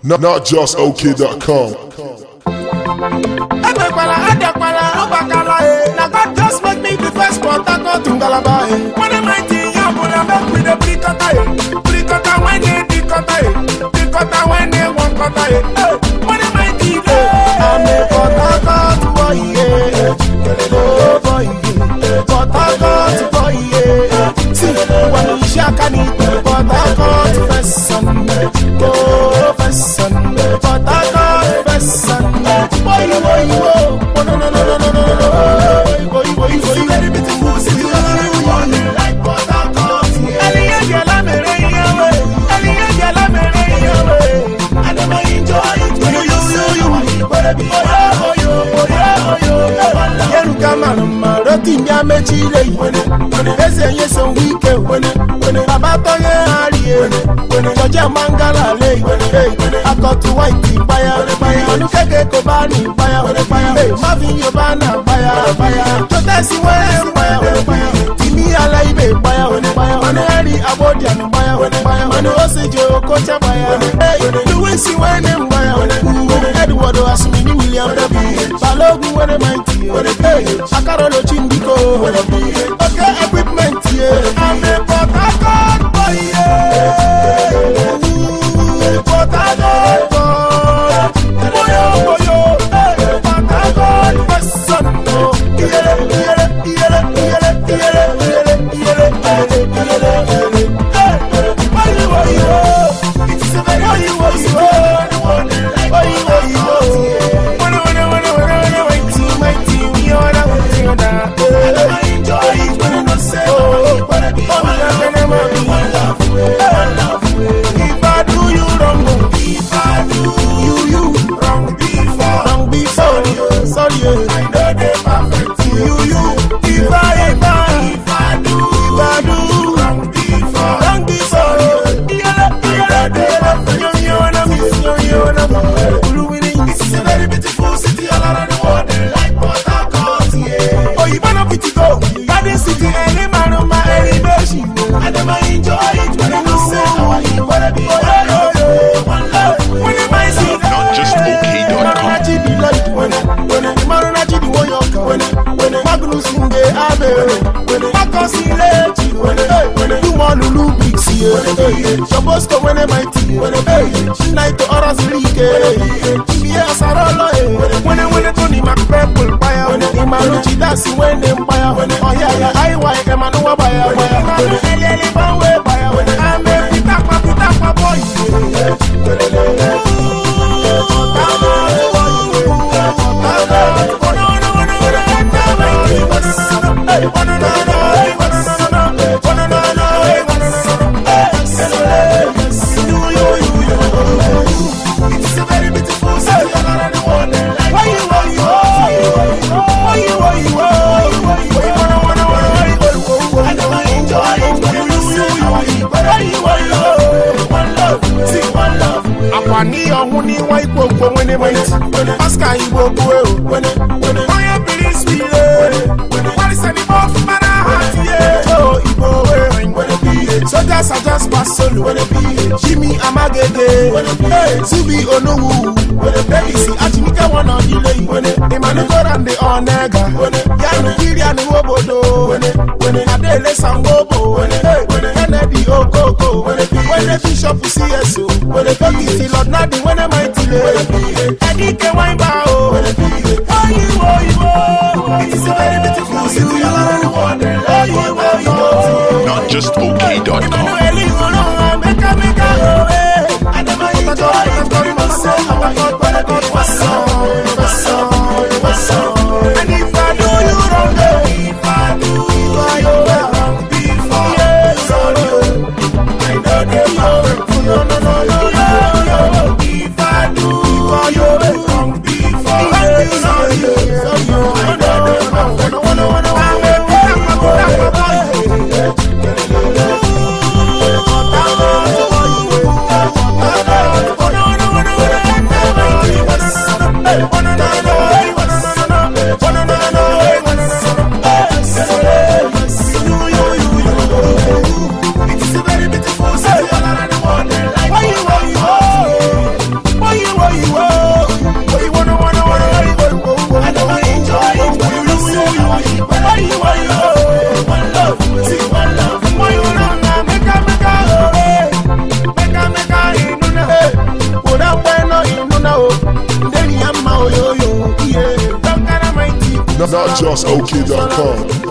Not just OK.com. Now God just make me the first Port Harcourt to Galaba. When I'm 19, I'm gonna make me the pre-cutter when they pre-cutter when they want cutter. When I'm 19, I'm a Port Harcourt boy, oh boy, Port Harcourt boy. See, when you shaka ni Port Harcourt first son, oh first son, Port Harcourt first son, boy, oh no. Very beautiful city, like Port Harcourt. I never enjoy it. Edward was mini million Balogun when mighty Akarolo Chimbiko okay equipment I'm a Port Harcourt boy Port Harcourt boyo Port Harcourt person it's a very beautiful city all around the world, like Port Harcourt. Oh, you wanna pity go? Garden City, any man on my elevation. I never enjoy it when I say how I wanna be one love. When I see Not just OK.com. when Magnus in the Abbey, when Marcus in Lechi, when you want to look big, see supposed to when I might night to Oras League, yes, I don't know. When I Tony McPepple buyer, when Imanuchi that's when they buyer, when oh yeah, I want Emmanuel buyer, when I'm a Pitapa boy. It's a very beautiful city all around the world. Why you? I never enjoy it when you say how one love, see one love. Akwani ohuni wa ipopo when Pascal Igbo when fire police we what is any more for man heart oh Igbo when soldiers are just pass solo when Jimmy Amagede Zubi Onowu baby see Achimika one on delay when Emmanuel and the Onega Yanu Kiri and Wobodo when Adele Sangobo when Kennedy Okoko when the Bishop CSO when the Doggy Lord Nadi when I might Eddie Kewaiba it's a very beautiful city all around the world. Not just OK.com. Not just OK.com.